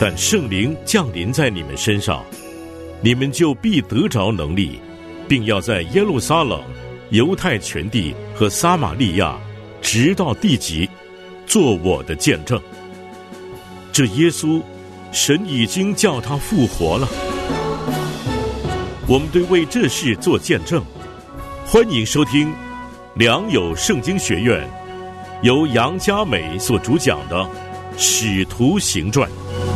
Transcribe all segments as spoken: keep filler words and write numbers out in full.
但圣灵降临在你们身上，你们就必得着能力，并要在耶路撒冷、犹太全地和撒玛利亚，直到地极，做我的见证。这耶稣，神已经叫他复活了。我们对为这事做见证。欢迎收听良友圣经学院由杨嘉美所主讲的《使徒行传》。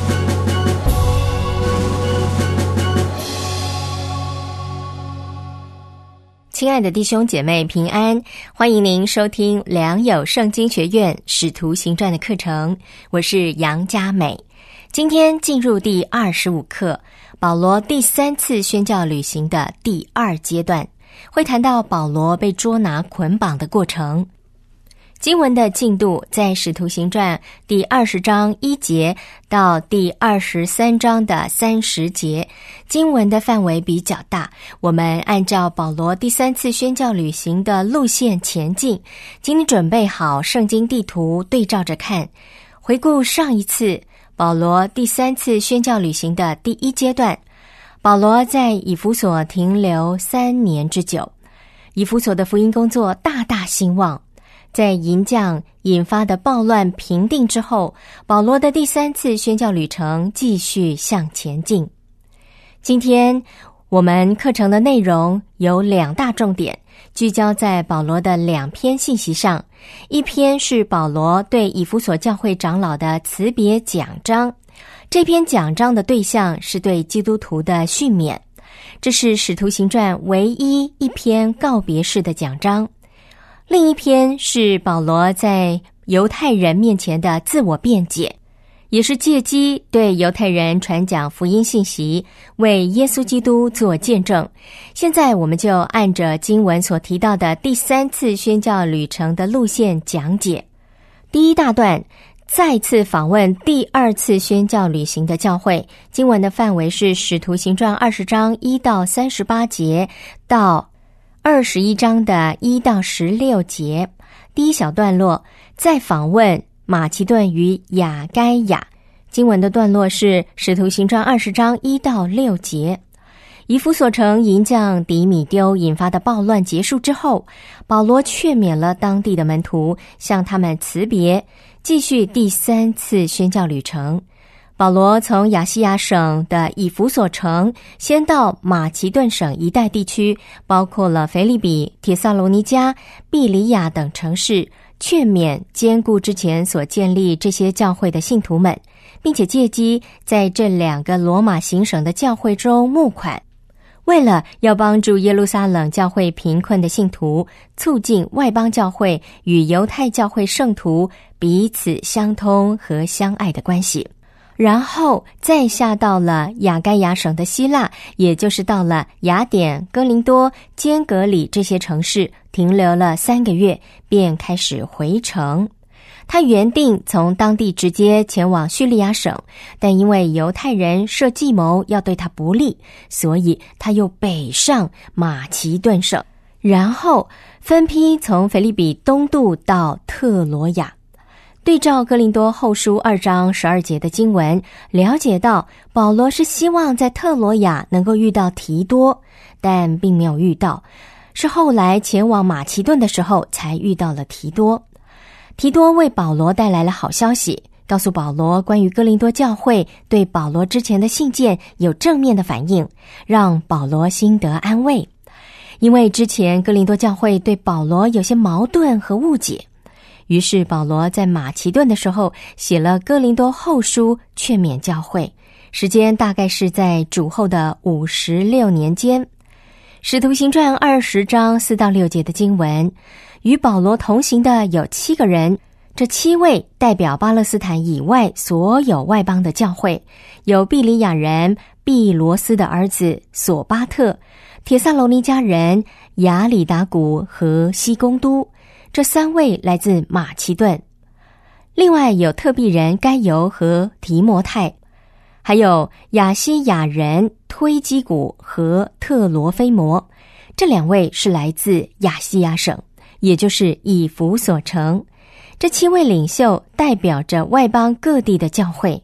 亲爱的弟兄姐妹平安，欢迎您收听良友圣经学院使徒行传的课程，我是杨嘉美。今天进入第二十五课，保罗第三次宣教旅行的第二阶段，会谈到保罗被捉拿捆绑的过程。经文的进度在使徒行传第二十章一节到第二十三章的三十节，经文的范围比较大，我们按照保罗第三次宣教旅行的路线前进。请你准备好圣经地图，对照着看，回顾上一次保罗第三次宣教旅行的第一阶段。保罗在以弗所停留三年之久，以弗所的福音工作大大兴旺。在银匠引发的暴乱平定之后，保罗的第三次宣教旅程继续向前进。今天我们课程的内容有两大重点，聚焦在保罗的两篇信息上。一篇是保罗对以弗所教会长老的辞别讲章，这篇讲章的对象是对基督徒的训勉，这是使徒行传唯一一篇告别式的讲章。另一篇是保罗在犹太人面前的自我辩解，也是借机对犹太人传讲福音信息，为耶稣基督做见证。现在我们就按着经文所提到的第三次宣教旅程的路线讲解。第一大段，再次访问第二次宣教旅行的教会，经文的范围是使徒行传二十章一到三十八节到二十一章的一到十六节。第一小段落，再访问马其顿与亚该亚，经文的段落是使徒行传二十章一到六节。以弗所城银匠迪米丢引发的暴乱结束之后，保罗劝勉了当地的门徒，向他们辞别，继续第三次宣教旅程。保罗从亚细亚省的以弗所城先到马其顿省一带地区，包括了腓立比、帖撒罗尼迦、庇哩亚等城市，劝勉兼顾之前所建立这些教会的信徒们，并且借机在这两个罗马行省的教会中募款，为了要帮助耶路撒冷教会贫困的信徒，促进外邦教会与犹太教会圣徒彼此相通和相爱的关系。然后再下到了亚该亚省的希腊，也就是到了雅典、哥林多、坚革里这些城市，停留了三个月，便开始回城。他原定从当地直接前往叙利亚省，但因为犹太人设计谋要对他不利，所以他又北上马其顿省，然后分批从腓立比东渡到特罗亚。对照哥林多后书二章十二节的经文，了解到保罗是希望在特罗亚能够遇到提多，但并没有遇到，是后来前往马其顿的时候才遇到了提多。提多为保罗带来了好消息，告诉保罗关于哥林多教会对保罗之前的信件有正面的反应，让保罗心得安慰。因为之前哥林多教会对保罗有些矛盾和误解，于是保罗在马其顿的时候写了哥林多后书劝勉教会，时间大概是在主后的五十六年间。使徒行传二十章四到六节的经文，与保罗同行的有七个人，这七位代表巴勒斯坦以外所有外邦的教会，有庇哩亚人毕罗斯的儿子索巴特、帖撒罗尼迦人亚里达古和西公都，这三位来自马其顿。另外有特庇人该犹和提摩太，还有亚西亚人推基古和特罗菲摩，这两位是来自亚细亚省，也就是以弗所城。这七位领袖代表着外邦各地的教会，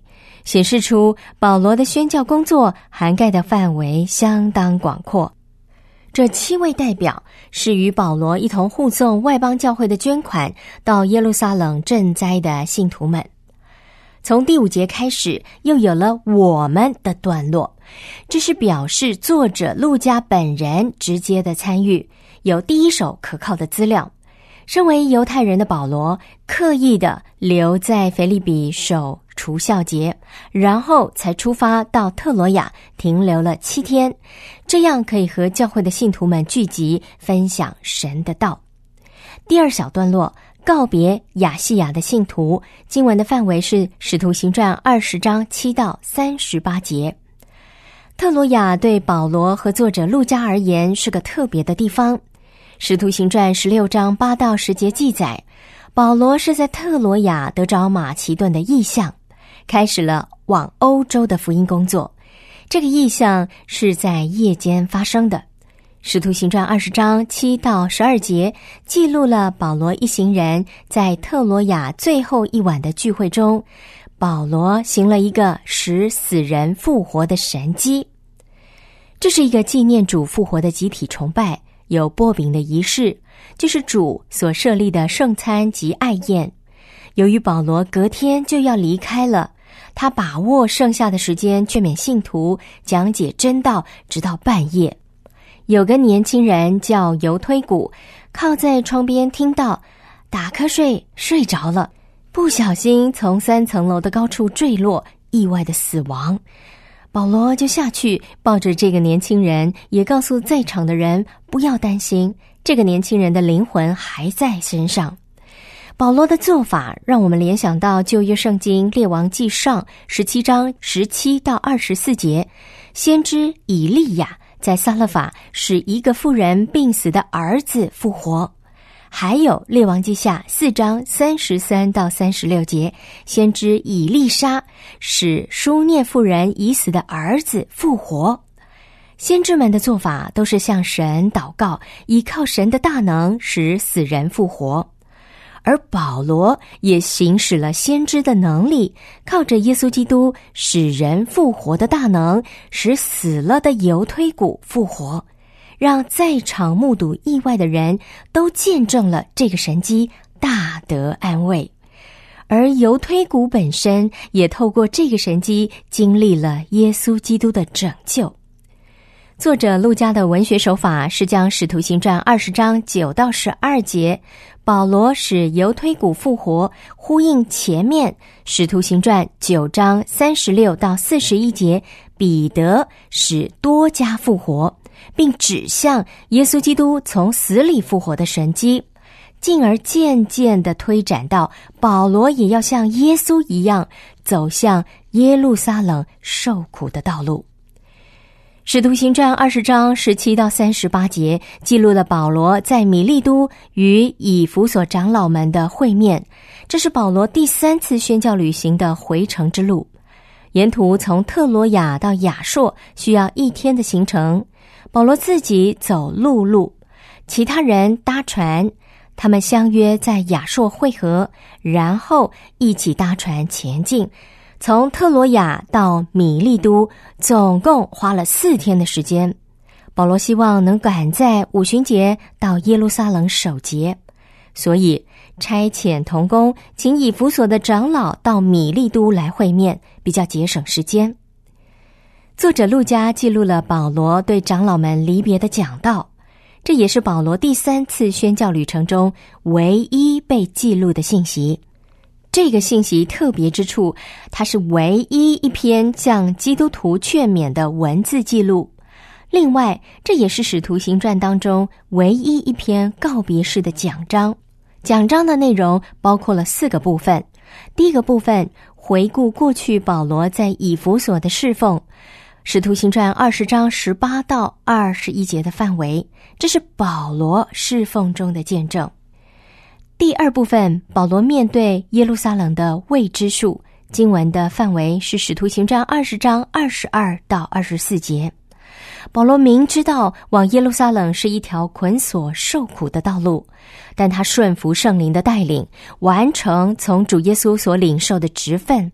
显示出保罗的宣教工作涵盖的范围相当广阔。这七位代表是与保罗一同护送外邦教会的捐款到耶路撒冷赈灾的信徒们。从第五节开始，又有了我们的段落，这是表示作者路加本人直接的参与，有第一手可靠的资料。身为犹太人的保罗，刻意的留在腓立比守除酵节，然后才出发到特罗亚，停留了七天，这样可以和教会的信徒们聚集，分享神的道。第二小段落，告别亚细亚的信徒，经文的范围是使徒行传二十章七到三十八节。特罗亚对保罗和作者路加而言是个特别的地方。使徒行传十六章八到十节记载，保罗是在特罗亚得着马其顿的异象，开始了往欧洲的福音工作。这个异象是在夜间发生的。使徒行传二十章七到十二节记录了保罗一行人在特罗亚最后一晚的聚会中，保罗行了一个使死人复活的神迹。这是一个纪念主复活的集体崇拜，有擘饼的仪式，就是主所设立的圣餐及爱宴。由于保罗隔天就要离开了，他把握剩下的时间劝勉信徒，讲解真道，直到半夜。有个年轻人叫犹推古，靠在窗边听到，打瞌睡睡着了，不小心从三层楼的高处坠落，意外的死亡。保罗就下去抱着这个年轻人，也告诉在场的人不要担心，这个年轻人的灵魂还在身上。保罗的做法让我们联想到旧约圣经列王记上十七章十七到二十四节，先知以利亚在撒勒法使一个妇人病死的儿子复活。还有列王记下四章三十三到三十六节，先知以利沙使书念妇人已死的儿子复活。先知们的做法都是向神祷告，依靠神的大能使死人复活。而保罗也行使了先知的能力，靠着耶稣基督使人复活的大能，使死了的犹推古复活，让在场目睹意外的人都见证了这个神迹，大得安慰。而犹推古本身也透过这个神迹经历了耶稣基督的拯救。作者路加的文学手法是将使徒行传二十章九到十二节保罗使犹推古复活呼应前面使徒行传九章三十六到四十一节彼得使多加复活，并指向耶稣基督从死里复活的神迹，进而渐渐地推展到保罗也要像耶稣一样走向耶路撒冷受苦的道路。使徒行传二十章十七到三十八节记录了保罗在米利都与以弗所长老们的会面，这是保罗第三次宣教旅行的回程之路。沿途从特罗亚到亚朔需要一天的行程，保罗自己走陆路，其他人搭船，他们相约在亚朔会合，然后一起搭船前进，从特罗亚到米利都总共花了四天的时间。保罗希望能赶在五旬节到耶路撒冷守节，所以差遣同工请以弗所的长老到米利都来会面，比较节省时间。作者路加记录了保罗对长老们离别的讲道，这也是保罗第三次宣教旅程中唯一被记录的信息。这个信息特别之处，它是唯一一篇向基督徒劝勉的文字记录。另外，这也是使徒行传当中唯一一篇告别式的讲章。讲章的内容包括了四个部分。第一个部分，回顾过去保罗在以弗所的侍奉，使徒行传二十章十八到二十一节的范围，这是保罗侍奉中的见证。第二部分，保罗面对耶路撒冷的未知数，经文的范围是使徒行传二十章二十二到二十四节。保罗明知道往耶路撒冷是一条捆锁受苦的道路，但他顺服圣灵的带领，完成从主耶稣所领受的职分，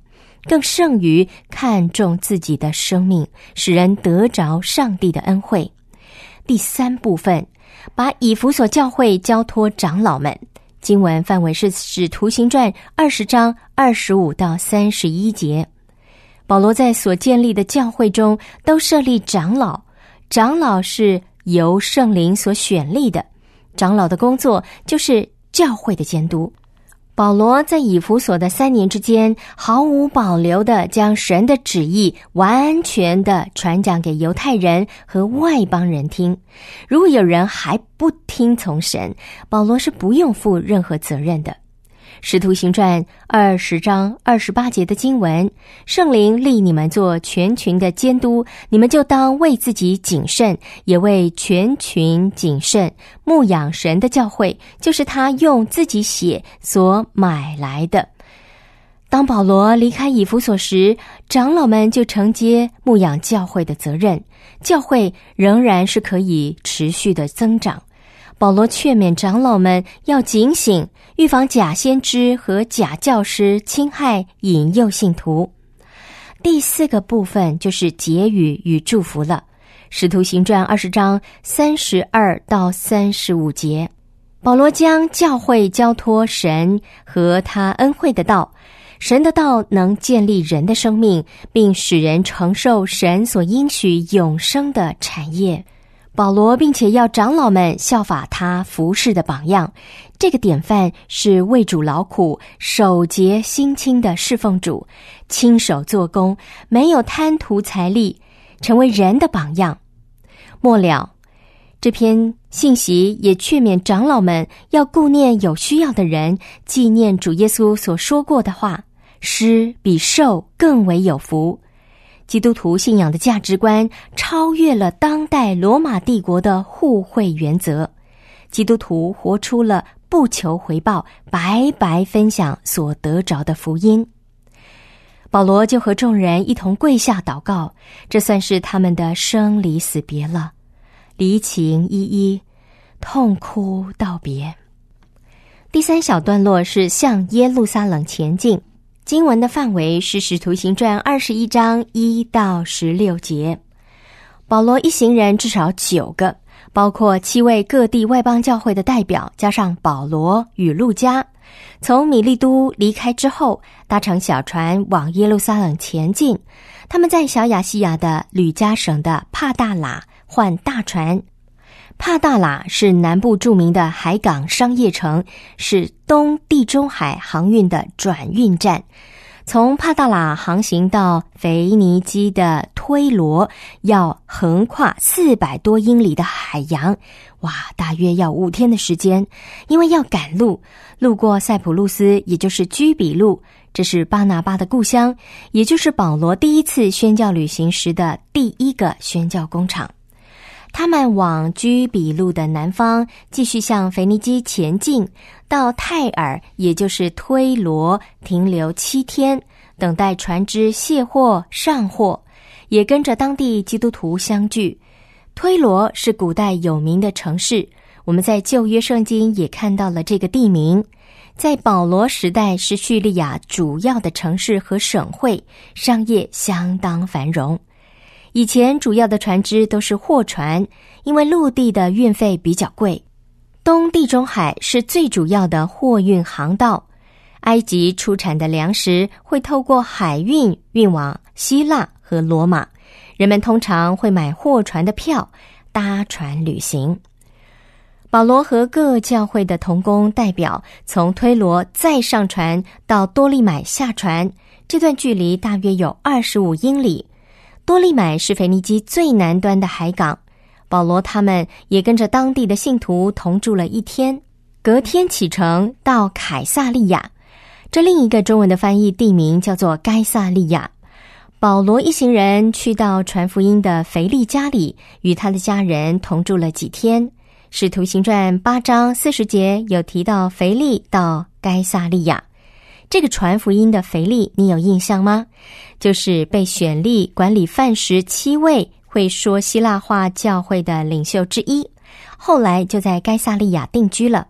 更胜于看重自己的生命，使人得着上帝的恩惠。第三部分，把以弗所教会交托长老们。经文范围是使徒行传二十章二十五到三十一节。保罗在所建立的教会中都设立长老，长老是由圣灵所选立的，长老的工作就是教会的监督。保罗在以弗所的三年之间，毫无保留地将神的旨意完全地传讲给犹太人和外邦人听。如果有人还不听从神，保罗是不用负任何责任的。使徒行传二十章二十八节的经文，圣灵立你们做全群的监督，你们就当为自己谨慎，也为全群谨慎，牧养神的教会，就是他用自己血所买来的。当保罗离开以弗所时，长老们就承接牧养教会的责任，教会仍然是可以持续的增长。保罗劝勉长老们要警醒，预防假先知和假教师侵害引诱信徒。第四个部分就是结语与祝福了。使徒行传二十章三十二到三十五节，保罗将教会交托神和他恩惠的道。神的道能建立人的生命，并使人承受神所应许永生的产业。保罗并且要长老们效法他服事的榜样，这个典范是为主劳苦、手洁心清的侍奉主，亲手做工，没有贪图财力，成为人的榜样。末了，这篇信息也劝勉长老们要顾念有需要的人，纪念主耶稣所说过的话，施比受更为有福。基督徒信仰的价值观超越了当代罗马帝国的互惠原则，基督徒活出了不求回报、白白分享所得着的福音。保罗就和众人一同跪下祷告，这算是他们的生离死别了，离情依依，痛哭道别。第三小段落是向耶路撒冷前进，经文的范围是使徒行传二十一章一到十六节。保罗一行人至少九个，包括七位各地外邦教会的代表，加上保罗与路加，从米利都离开之后，搭乘小船往耶路撒冷前进。他们在小亚细亚的吕加省的帕大拉换大船。帕大拉是南部著名的海港商业城，是东地中海航运的转运站。从帕大拉航行到腓尼基的推罗，要横跨四百多英里的海洋，哇，大约要五天的时间。因为要赶路，路过塞浦路斯，也就是居比路，这是巴拿巴的故乡，也就是保罗第一次宣教旅行时的第一个宣教工厂。他们往居比路的南方继续向腓尼基前进，到泰尔，也就是推罗，停留七天，等待船只卸货上货，也跟着当地基督徒相聚。推罗是古代有名的城市，我们在旧约圣经也看到了这个地名。在保罗时代是叙利亚主要的城市和省会，商业相当繁荣。以前主要的船只都是货船，因为陆地的运费比较贵。东地中海是最主要的货运航道，埃及出产的粮食会透过海运运往希腊和罗马，人们通常会买货船的票，搭船旅行。保罗和各教会的同工代表从推罗再上船到多利买下船，这段距离大约有二十五英里。多利买是腓尼基最南端的海港，保罗他们也跟着当地的信徒同住了一天，隔天启程到凯撒利亚，这另一个中文的翻译地名叫做该撒利亚。保罗一行人去到传福音的腓利家里，与他的家人同住了几天。使徒行传八章四十节有提到腓利到该撒利亚。这个传福音的腓利你有印象吗？就是被选立管理饭食七位会说希腊话教会的领袖之一，后来就在该撒利亚定居了。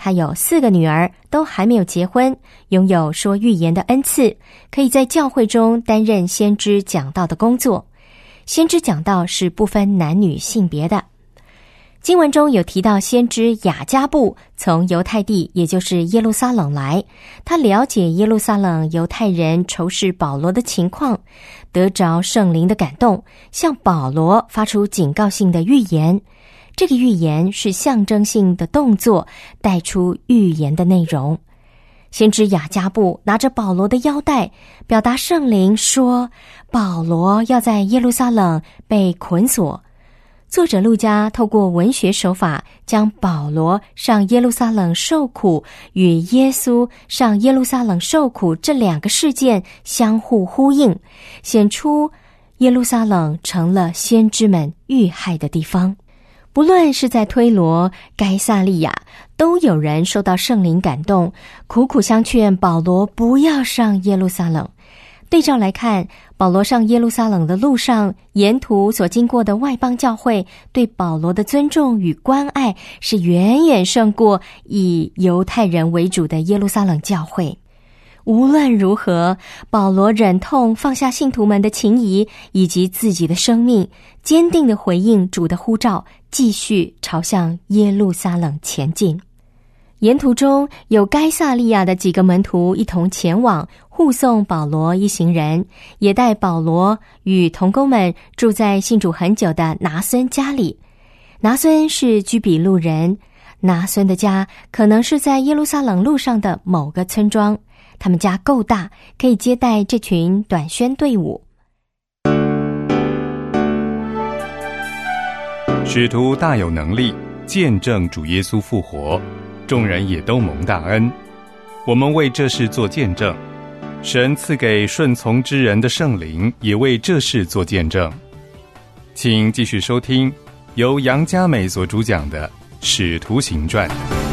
他有四个女儿，都还没有结婚，拥有说预言的恩赐，可以在教会中担任先知讲道的工作。先知讲道是不分男女性别的。经文中有提到先知雅加布从犹太地，也就是耶路撒冷来，他了解耶路撒冷犹太人仇视保罗的情况，得着圣灵的感动，向保罗发出警告性的预言。这个预言是象征性的动作，带出预言的内容。先知雅加布拿着保罗的腰带，表达圣灵说保罗要在耶路撒冷被捆锁。作者路加透过文学手法，将保罗上耶路撒冷受苦与耶稣上耶路撒冷受苦这两个事件相互呼应，显出耶路撒冷成了先知们遇害的地方。不论是在推罗、该撒利亚，都有人受到圣灵感动，苦苦相劝保罗不要上耶路撒冷。对照来看，保罗上耶路撒冷的路上，沿途所经过的外邦教会对保罗的尊重与关爱，是远远胜过以犹太人为主的耶路撒冷教会。无论如何，保罗忍痛放下信徒们的情谊以及自己的生命，坚定地回应主的呼召，继续朝向耶路撒冷前进。沿途中有该撒利亚的几个门徒一同前往，护送保罗一行人，也带保罗与同工们住在信主很久的拿孙家里。拿孙是居比路人，拿孙的家可能是在耶路撒冷路上的某个村庄，他们家够大，可以接待这群短宣队伍。 使徒大有能力，见证主耶稣复活，众人也都蒙大恩。我们为这事做见证，神赐给顺从之人的圣灵也为这事做见证。请继续收听由杨嘉美所主讲的《使徒行传》。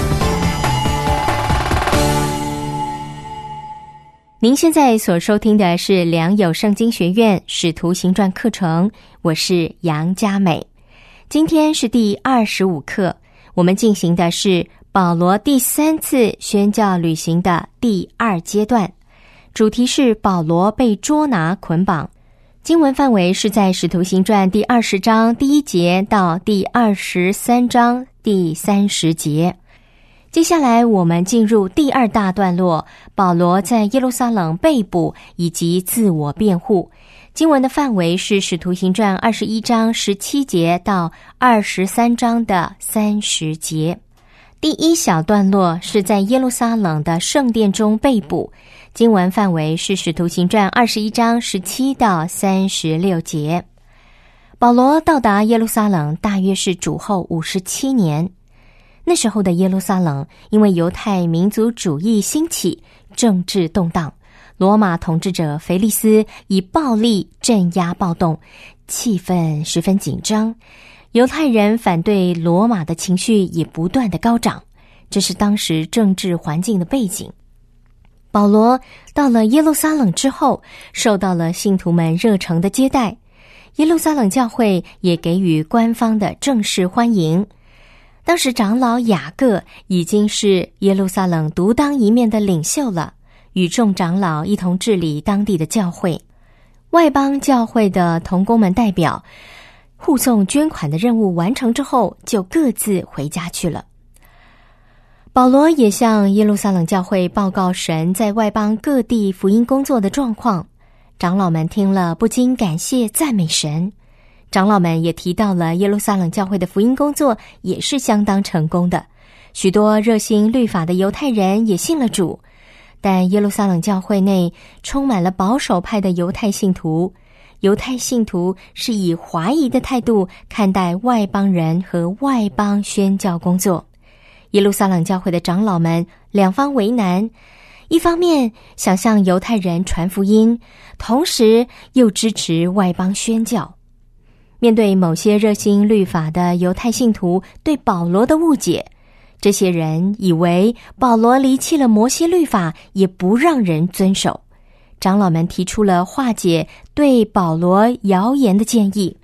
您现在所收听的是良友圣经学院使徒行传课程，我是杨嘉美。今天是第二十五课，我们进行的是保罗第三次宣教旅行的第二阶段，主题是保罗被捉拿捆绑。经文范围是在使徒行传第二十章第一节到第二十三章第三十节。接下来我们进入第二大段落，保罗在耶路撒冷被捕以及自我辩护。经文的范围是使徒行传二十一章十七节到二十三章的三十节。第一小段落是在耶路撒冷的圣殿中被捕，经文范围是使徒行传二十一章十七到三十六节。保罗到达耶路撒冷大约是主后五十七年。那时候的耶路撒冷因为犹太民族主义兴起，政治动荡，罗马统治者腓力斯以暴力镇压暴动，气氛十分紧张，犹太人反对罗马的情绪也不断的高涨，这是当时政治环境的背景。保罗到了耶路撒冷之后，受到了信徒们热诚的接待，耶路撒冷教会也给予官方的正式欢迎。当时长老雅各已经是耶路撒冷独当一面的领袖了，与众长老一同治理当地的教会。外邦教会的同工们代表护送捐款的任务完成之后，就各自回家去了。保罗也向耶路撒冷教会报告神在外邦各地福音工作的状况，长老们听了不禁感谢赞美神。长老们也提到了耶路撒冷教会的福音工作也是相当成功的，许多热心律法的犹太人也信了主，但耶路撒冷教会内充满了保守派的犹太信徒，犹太信徒是以怀疑的态度看待外邦人和外邦宣教工作。耶路撒冷教会的长老们两方为难，一方面想向犹太人传福音，同时又支持外邦宣教。面对某些热心律法的犹太信徒对保罗的误解，这些人以为保罗离弃了摩西律法，也不让人遵守。长老们提出了化解对保罗谣言的建议，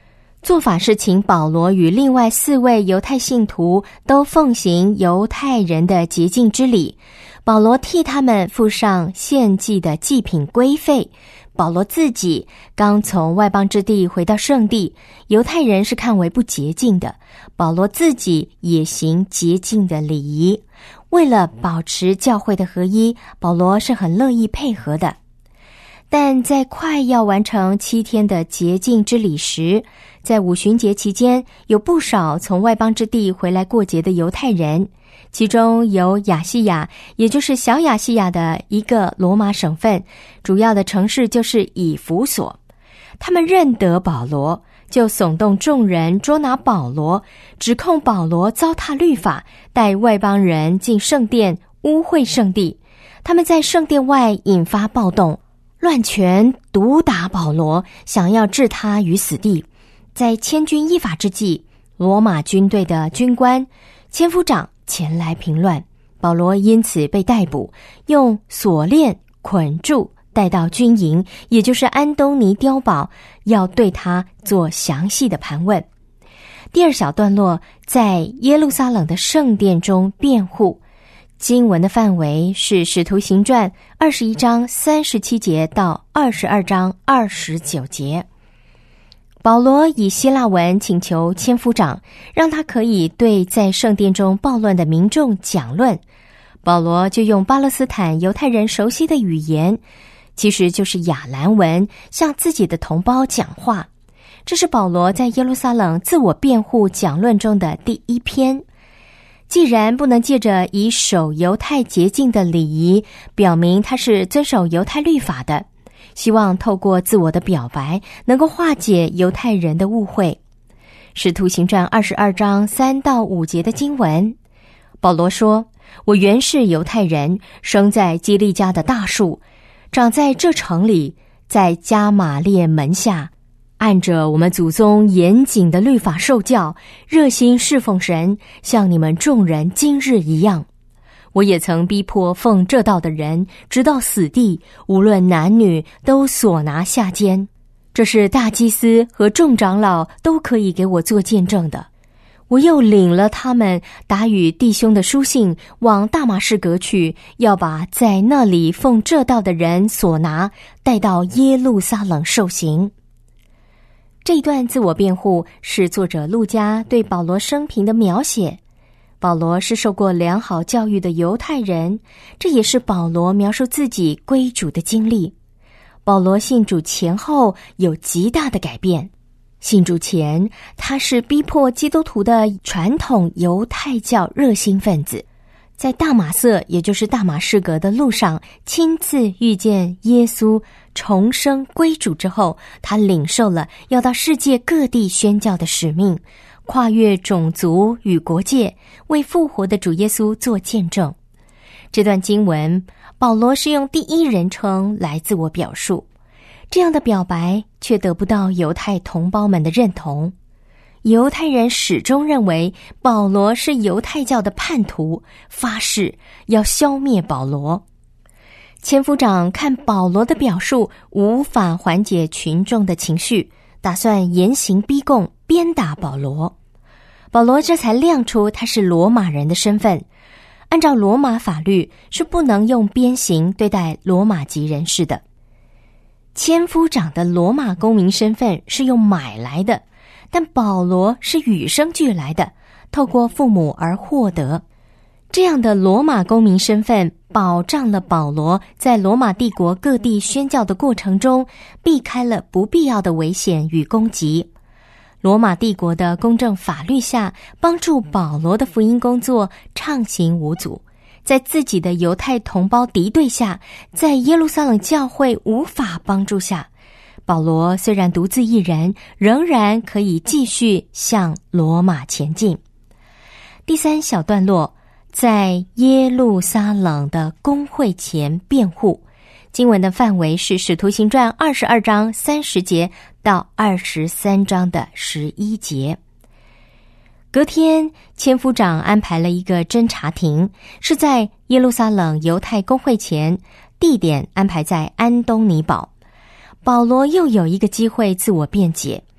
做法是请保罗与另外四位犹太信徒都奉行犹太人的洁净之礼，保罗替他们付上献祭的祭品规费。保罗自己刚从外邦之地回到圣地，犹太人是看为不洁净的，保罗自己也行洁净的礼仪。为了保持教会的合一，保罗是很乐意配合的。但在快要完成七天的洁净之礼时，在五旬节期间，有不少从外邦之地回来过节的犹太人，其中有亚细亚，也就是小亚细亚的一个罗马省份，主要的城市就是以弗所。他们认得保罗，就耸动众人捉拿保罗，指控保罗糟蹋律法，带外邦人进圣殿，污秽圣地。他们在圣殿外引发暴动，乱拳毒打保罗，想要置他于死地。在千钧一发之际，罗马军队的军官千夫长前来平乱，保罗因此被逮捕，用锁链捆住，带到军营，也就是安东尼碉堡，要对他做详细的盘问。第二小段落在耶路撒冷的圣殿中辩护，经文的范围是使徒行传二十一章三十七节到二十二章二十九节。保罗以希腊文请求千夫长，让他可以对在圣殿中暴乱的民众讲论。保罗就用巴勒斯坦犹太人熟悉的语言，其实就是亚兰文，向自己的同胞讲话。这是保罗在耶路撒冷自我辩护讲论中的第一篇。既然不能借着以守犹太洁净的礼仪表明他是遵守犹太律法的，希望透过自我的表白能够化解犹太人的误会。使徒行传二十二章三到五节的经文，保罗说：我原是犹太人，生在基利家的大树，长在这城里，在加玛列门下，按着我们祖宗严谨的律法受教，热心侍奉神，像你们众人今日一样。我也曾逼迫奉这道的人，直到死地，无论男女，都所拿下监。这是大祭司和众长老都可以给我做见证的。我又领了他们打与弟兄的书信，往大马士革去，要把在那里奉这道的人所拿，带到耶路撒冷受刑。这一段自我辩护是作者路加对保罗生平的描写。保罗是受过良好教育的犹太人，这也是保罗描述自己归主的经历。保罗信主前后有极大的改变。信主前，他是逼迫基督徒的传统犹太教热心分子，在大马色，也就是大马士革的路上，亲自遇见耶稣重生归主之后，他领受了要到世界各地宣教的使命，跨越种族与国界，为复活的主耶稣做见证。这段经文，保罗是用第一人称来自我表述，这样的表白却得不到犹太同胞们的认同。犹太人始终认为保罗是犹太教的叛徒，发誓要消灭保罗。千夫长看保罗的表述无法缓解群众的情绪，打算严刑逼供，鞭打保罗。保罗这才亮出他是罗马人的身份。按照罗马法律，是不能用鞭刑对待罗马籍人士的。千夫长的罗马公民身份是用买来的，但保罗是与生俱来的，透过父母而获得。这样的罗马公民身份保障了保罗在罗马帝国各地宣教的过程中，避开了不必要的危险与攻击。罗马帝国的公正法律下，帮助保罗的福音工作畅行无阻。在自己的犹太同胞敌对下，在耶路撒冷教会无法帮助下，保罗虽然独自一人，仍然可以继续向罗马前进。第三小段落，在耶路撒冷的公会前辩护，经文的范围是使徒行传二十二章三十节到二十三章的十一节。隔天，千夫长安排了一个侦查庭，是在耶路撒冷犹太公会前，地点安排在安东尼堡。保罗又有一个机会自我辩解。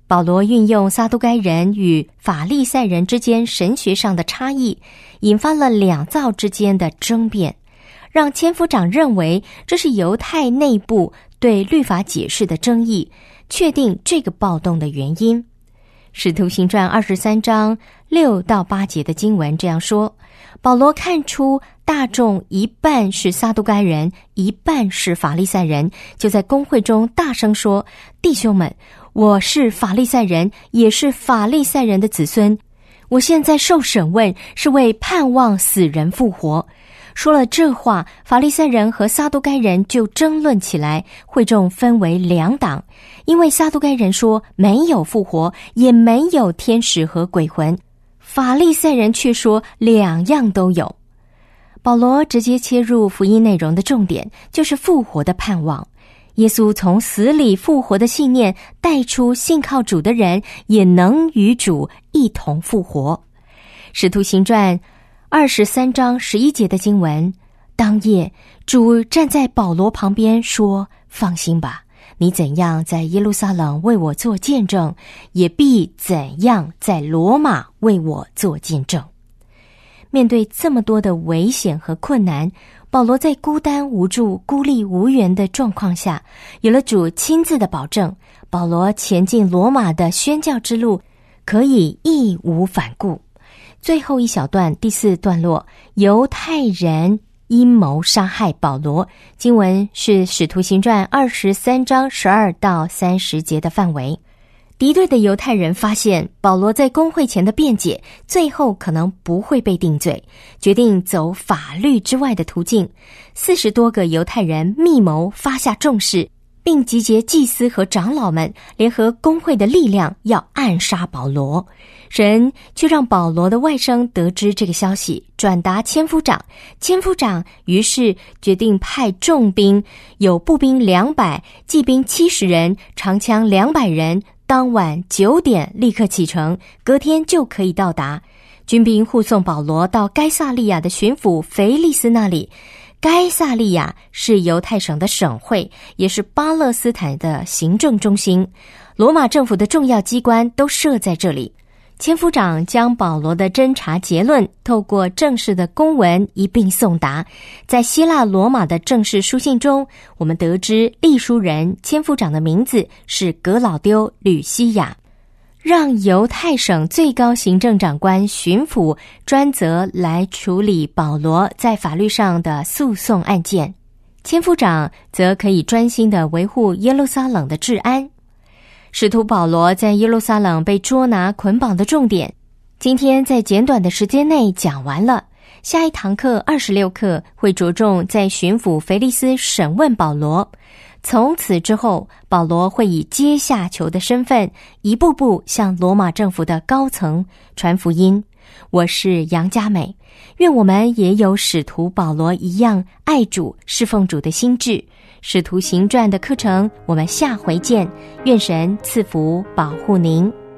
保罗运用撒都该人与法利赛人之间神学上的差异，引发了两造之间的争辩，让千夫长认为这是犹太内部对律法解释的争议，确定这个暴动的原因。使徒行传二十三章六到八节的经文这样说：保罗看出大众一半是撒都该人，一半是法利赛人，就在公会中大声说：弟兄们，我是法利赛人，也是法利赛人的子孙，我现在受审问，是为盼望死人复活。说了这话，法利赛人和撒都该人就争论起来，会众分为两党，因为撒都该人说没有复活，也没有天使和鬼魂，法利赛人却说两样都有。保罗直接切入福音内容的重点，就是复活的盼望。耶稣从死里复活的信念，带出信靠主的人也能与主一同复活。使徒行传二十三章十一节的经文：当夜，主站在保罗旁边说：放心吧，你怎样在耶路撒冷为我做见证，也必怎样在罗马为我做见证。面对这么多的危险和困难，保罗在孤单无助、孤立无援的状况下，有了主亲自的保证，保罗前进罗马的宣教之路可以义无反顾。最后一小段第四段落，犹太人阴谋杀害保罗，经文是使徒行传二十三章十二到三十节的范围。敌对的犹太人发现保罗在公会前的辩解最后可能不会被定罪，决定走法律之外的途径。四十多个犹太人密谋发下重誓，并集结祭司和长老们，联合公会的力量要暗杀保罗。神却让保罗的外甥得知这个消息，转达千夫长。千夫长于是决定派重兵，有步兵两百，骑兵七十人，长枪两百人，当晚九点立刻启程，隔天就可以到达。军兵护送保罗到该撒利亚的巡抚腓利斯那里。该撒利亚是犹太省的省会，也是巴勒斯坦的行政中心，罗马政府的重要机关都设在这里。千夫长将保罗的侦查结论透过正式的公文一并送达。在希腊罗马的正式书信中，我们得知隶书人千夫长的名字是格老丢吕西亚，让犹太省最高行政长官巡抚专责来处理保罗在法律上的诉讼案件，千夫长则可以专心地维护耶路撒冷的治安。使徒保罗在耶路撒冷被捉拿捆绑的重点，今天在简短的时间内讲完了。下一堂课二十六课会着重在巡抚腓利斯审问保罗。从此之后，保罗会以阶下囚的身份，一步步向罗马政府的高层传福音。我是杨佳美，愿我们也有使徒保罗一样爱主、侍奉主的心志。使徒行传的课程，我们下回见。愿神赐福保护您。